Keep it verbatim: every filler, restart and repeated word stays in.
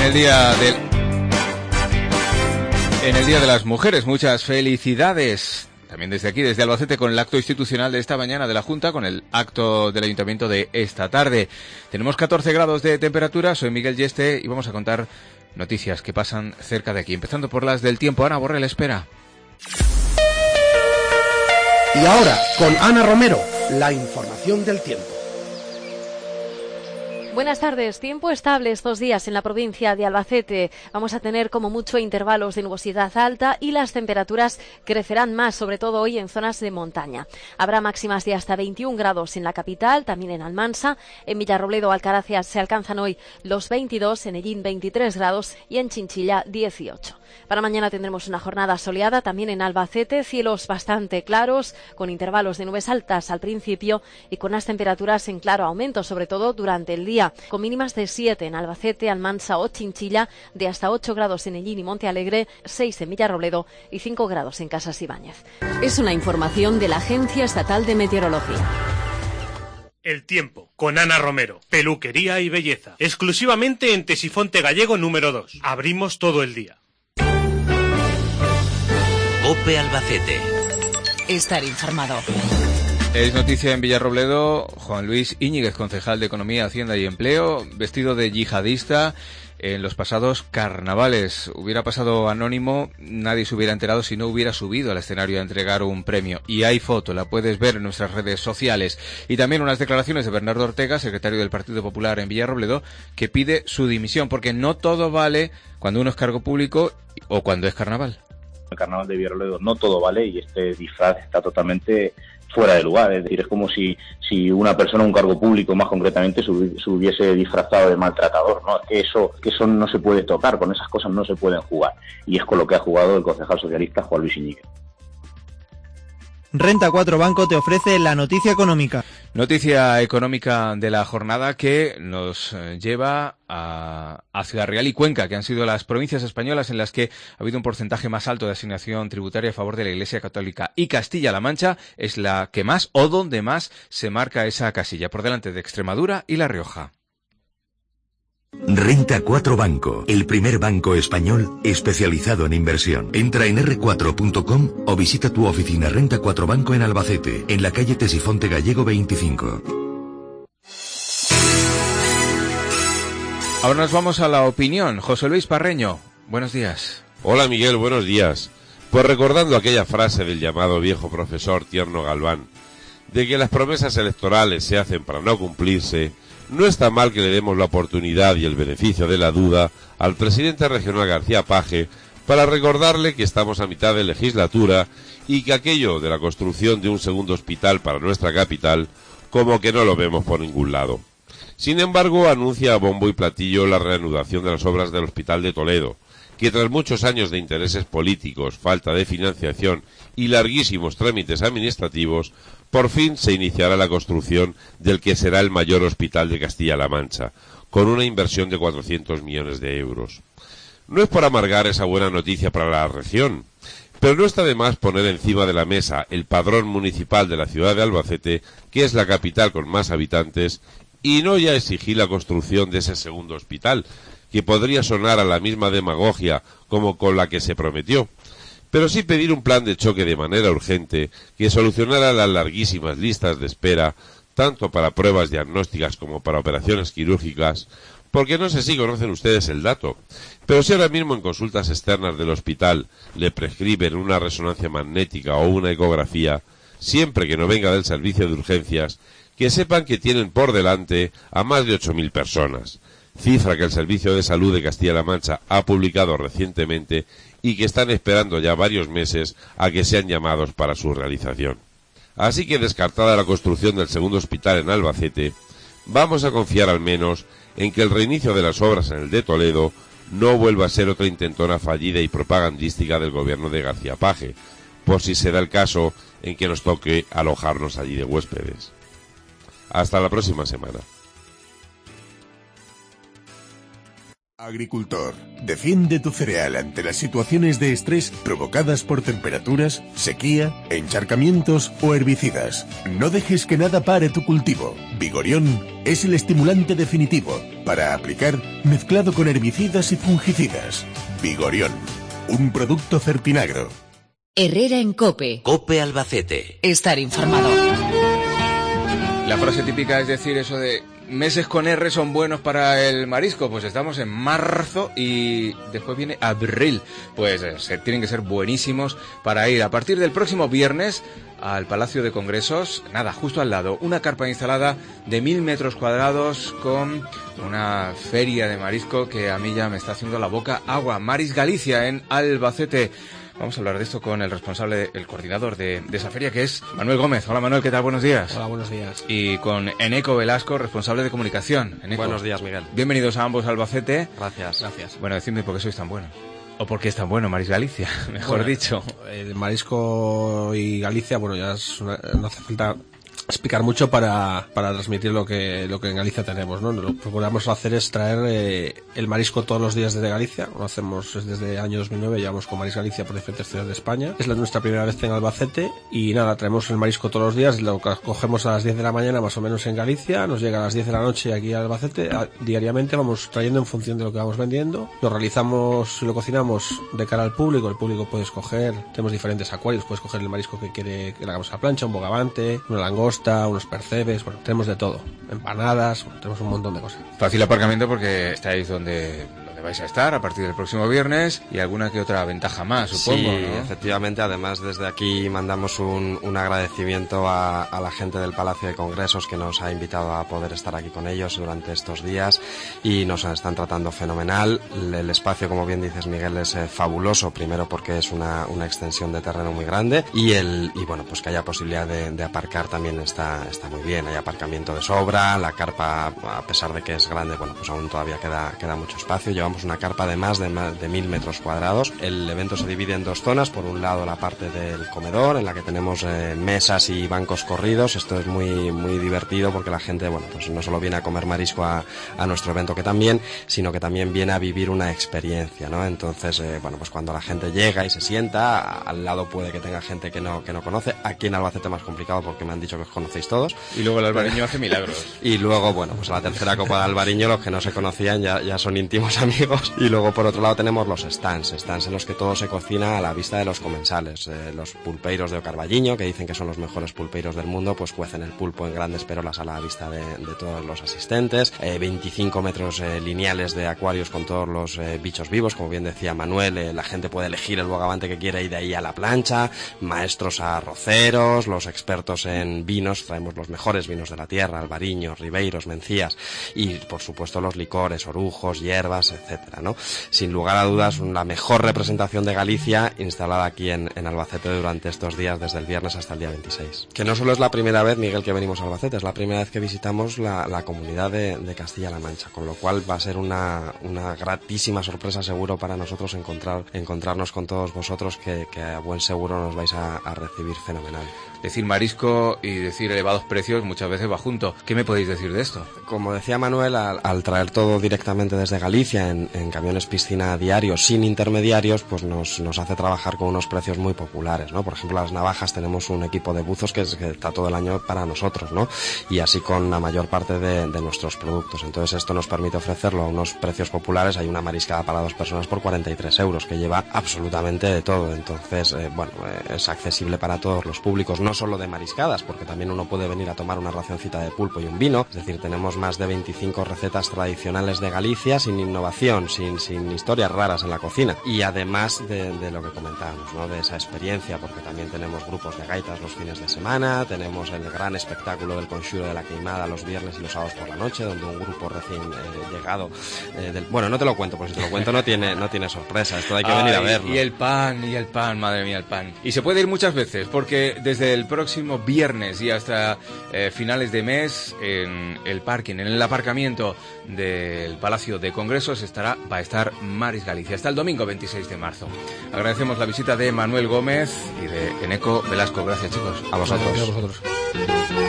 el día del en el Día de las Mujeres. Muchas felicidades. También desde aquí, desde Albacete, con el acto institucional de esta mañana de la Junta, con el acto del Ayuntamiento de esta tarde. Tenemos catorce grados de temperatura. Soy Miguel Yeste y vamos a contar noticias que pasan cerca de aquí. Empezando por las del tiempo. Ana Borrell espera. Y ahora, con Ana Romero, la información del tiempo. Buenas tardes. Tiempo estable estos días en la provincia de Albacete. Vamos a tener como mucho intervalos de nubosidad alta y las temperaturas crecerán más, sobre todo hoy en zonas de montaña. Habrá máximas de hasta veintiún grados en la capital, también en Almansa. En Villarrobledo, Alcaraz se alcanzan hoy los veintidós, en Ellín veintitrés grados y en Chinchilla dieciocho. Para mañana tendremos una jornada soleada también en Albacete, cielos bastante claros, con intervalos de nubes altas al principio y con las temperaturas en claro aumento, sobre todo durante el día, con mínimas de siete en Albacete, Almansa o Chinchilla, de hasta ocho grados en Ellín y Montealegre, seis en Villarrobledo y cinco grados en Casas Ibáñez. Es una información de la Agencia Estatal de Meteorología. El tiempo, con Ana Romero, peluquería y belleza, exclusivamente en Tesifonte Gallego número dos. Abrimos todo el día. OPE Albacete. Estar informado. Es noticia en Villarrobledo, Juan Luis Íñiguez, concejal de Economía, Hacienda y Empleo, vestido de yihadista en los pasados carnavales. Hubiera pasado anónimo, nadie se hubiera enterado si no hubiera subido al escenario a entregar un premio. Y hay foto, la puedes ver en nuestras redes sociales. Y también unas declaraciones de Bernardo Ortega, secretario del Partido Popular en Villarrobledo, que pide su dimisión, porque no todo vale cuando uno es cargo público o cuando es carnaval. El carnaval de Villarrobledo no todo vale y este disfraz está totalmente fuera de lugar. Es decir, es como si, si una persona, un cargo público más concretamente, se hubiese disfrazado de maltratador, ¿no? Es que eso, que eso no se puede tocar, con esas cosas no se pueden jugar. Y es con lo que ha jugado el concejal socialista Juan Luis Íñiguez. Renta cuatro Banco te ofrece la noticia económica. Noticia económica de la jornada que nos lleva a, a Ciudad Real y Cuenca, que han sido las provincias españolas en las que ha habido un porcentaje más alto de asignación tributaria a favor de la Iglesia Católica. Y Castilla-La Mancha es la que más o donde más se marca esa casilla, por delante de Extremadura y La Rioja. Renta cuatro Banco, el primer banco español especializado en inversión. Entra en erre cuatro punto com o visita tu oficina Renta cuatro Banco en Albacete, en la calle Tesifonte Gallego veinticinco. Ahora nos vamos a la opinión. José Luis Parreño, buenos días. Hola Miguel, buenos días. Pues recordando aquella frase del llamado viejo profesor Tierno Galván, de que las promesas electorales se hacen para no cumplirse, no está mal que le demos la oportunidad y el beneficio de la duda al presidente regional García Page para recordarle que estamos a mitad de legislatura y que aquello de la construcción de un segundo hospital para nuestra capital como que no lo vemos por ningún lado. Sin embargo, anuncia a bombo y platillo la reanudación de las obras del Hospital de Toledo, que tras muchos años de intereses políticos, falta de financiación y larguísimos trámites administrativos, por fin se iniciará la construcción del que será el mayor hospital de Castilla-La Mancha, con una inversión de cuatrocientos millones de euros. No es por amargar esa buena noticia para la región, pero no está de más poner encima de la mesa el padrón municipal de la ciudad de Albacete, que es la capital con más habitantes, y no ya exigir la construcción de ese segundo hospital, que podría sonar a la misma demagogia como con la que se prometió, pero sí pedir un plan de choque de manera urgente que solucionara las larguísimas listas de espera, tanto para pruebas diagnósticas como para operaciones quirúrgicas, porque no sé si conocen ustedes el dato, pero si ahora mismo en consultas externas del hospital le prescriben una resonancia magnética o una ecografía, siempre que no venga del servicio de urgencias, que sepan que tienen por delante a más de ocho mil personas, cifra que el Servicio de Salud de Castilla-La Mancha ha publicado recientemente y que están esperando ya varios meses a que sean llamados para su realización. Así que, descartada la construcción del segundo hospital en Albacete, vamos a confiar al menos en que el reinicio de las obras en el de Toledo no vuelva a ser otra intentona fallida y propagandística del gobierno de García Page, por si se da el caso en que nos toque alojarnos allí de huéspedes. Hasta la próxima semana. Agricultor, defiende tu cereal ante las situaciones de estrés provocadas por temperaturas, sequía, encharcamientos o herbicidas. No dejes que nada pare tu cultivo. Vigorión es el estimulante definitivo. para aplicar mezclado con herbicidas y fungicidas. Vigorión, un producto Certinagro. Herrera en COPE. COPE Albacete. Estar informado. La frase típica es decir eso de meses con R son buenos para el marisco. Pues estamos en marzo y después viene abril. Pues eh, se, tienen que ser buenísimos para ir a partir del próximo viernes al Palacio de Congresos. Nada, justo al lado, una carpa instalada de mil metros cuadrados con una feria de marisco que a mí ya me está haciendo la boca agua. Maris Galicia en Albacete. Vamos a hablar de esto con el responsable, el coordinador de, de esa feria, que es Manuel Gómez. Hola Manuel, ¿qué tal? Buenos días. Hola, buenos días. Y con Eneco Velasco, responsable de comunicación. Eneco. Buenos días, Miguel. Bienvenidos a ambos a Albacete. Gracias. Gracias. Bueno, decidme por qué sois tan buenos. O por qué es tan bueno Maris Galicia, mejor bueno, dicho. El marisco y Galicia, bueno, ya es una, no hace falta explicar mucho para, para transmitir lo que lo que en Galicia tenemos, ¿no? Lo que procuramos hacer es traer eh, el marisco todos los días desde Galicia. Lo hacemos desde el año dos mil nueve, llevamos con Maris Galicia por diferentes ciudades de España. Es la, nuestra primera vez en Albacete y nada, traemos el marisco todos los días, lo cogemos a las diez de la mañana más o menos en Galicia, nos llega a las diez de la noche aquí a Albacete. A, diariamente vamos trayendo en función de lo que vamos vendiendo. Lo realizamos y lo cocinamos de cara al público. El público puede escoger, tenemos diferentes acuarios, puede escoger el marisco que quiere que le hagamos a la plancha, un bogavante, una langosta, unos percebes, bueno, tenemos de todo, empanadas, bueno, tenemos un montón de cosas. Fácil aparcamiento porque estáis donde, donde vais a estar a partir del próximo viernes y alguna que otra ventaja más, supongo, sí, ¿no? Efectivamente, además desde aquí mandamos un, un agradecimiento a, a la gente del Palacio de Congresos que nos ha invitado a poder estar aquí con ellos durante estos días y nos están tratando fenomenal. El, el espacio, como bien dices Miguel, es eh, fabuloso, primero porque es una, una extensión de terreno muy grande y el y bueno, pues que haya posibilidad de, de aparcar también está está muy bien, hay aparcamiento de sobra, la carpa, a pesar de que es grande, bueno, pues aún todavía queda queda mucho espacio. Llevamos una carpa de más de más de mil metros cuadrados. El evento se divide en dos zonas, por un lado la parte del comedor, en la que tenemos eh, mesas y bancos corridos. Esto es muy muy divertido porque la gente, bueno, pues no solo viene a comer marisco a, a nuestro evento, que también, sino que también viene a vivir una experiencia, ¿no? Entonces, eh, bueno, pues cuando la gente llega y se sienta, al lado puede que tenga gente que no que no conoce. Aquí en Albacete más complicado porque me han dicho que os conocéis todos. Y luego el albariño hace milagros. Y luego, bueno, pues a la tercera copa de albariño los que no se conocían ya, ya son íntimos amigos. Y luego por otro lado tenemos los stands, stands en los que todo se cocina a la vista de los comensales. Eh, los pulpeiros de Ocarballiño, que dicen que son los mejores pulpeiros del mundo, pues cuecen el pulpo en grandes perolas a la vista de, de todos los asistentes. Eh, veinticinco metros eh, lineales de acuarios con todos los eh, bichos vivos, como bien decía Manuel, eh, la gente puede elegir el bogavante que quiera y de ahí a la plancha. Maestros arroceros, los expertos en vinos, traemos los mejores vinos de la tierra, albariños, ribeiros, mencías y por supuesto los licores, orujos, hierbas, etcétera, ¿no? Sin lugar a dudas, la mejor representación de Galicia instalada aquí en, en Albacete durante estos días, desde el viernes hasta el día veintiséis. Que no solo es la primera vez, Miguel, que venimos a Albacete, es la primera vez que visitamos la, la comunidad de, de Castilla-La Mancha, con lo cual va a ser una, una gratísima sorpresa seguro para nosotros encontrar, encontrarnos con todos vosotros, que, que a buen seguro nos vais a, a recibir fenomenal. Decir marisco y decir elevados precios muchas veces va junto. ¿Qué me podéis decir de esto? Como decía Manuel, al, al traer todo directamente desde Galicia en, en camiones piscina diarios sin intermediarios, pues nos, nos hace trabajar con unos precios muy populares, ¿no? Por ejemplo, las navajas, tenemos un equipo de buzos que, es, que está todo el año para nosotros, ¿no? Y así con la mayor parte de, de nuestros productos. Entonces esto nos permite ofrecerlo a unos precios populares. Hay una mariscada para dos personas por cuarenta y tres euros, que lleva absolutamente de todo. Entonces, eh, bueno, eh, es accesible para todos los públicos, no solo de mariscadas, porque también uno puede venir a tomar una racioncita de pulpo y un vino. Es decir, tenemos más de veinticinco recetas tradicionales de Galicia, sin innovación, sin, sin historias raras en la cocina. Y además de, de lo que comentábamos, ¿no? De esa experiencia, porque también tenemos grupos de gaitas los fines de semana, tenemos el gran espectáculo del Conxuro de la Queimada los viernes y los sábados por la noche, donde un grupo recién eh, llegado eh, del... Bueno, no te lo cuento, porque si te lo cuento no tiene, no tiene sorpresa, esto hay que Ay, venir a verlo. Y el pan, y el pan, madre mía, el pan. Y se puede ir muchas veces, porque desde el próximo viernes y hasta eh, finales de mes, en el parking, en el aparcamiento del Palacio de Congresos, estará, va a estar Maris Galicia hasta el domingo veintiséis de marzo. Agradecemos la visita de Manuel Gómez y de Eneco Velasco. Gracias, chicos. A vosotros. Gracias a vosotros.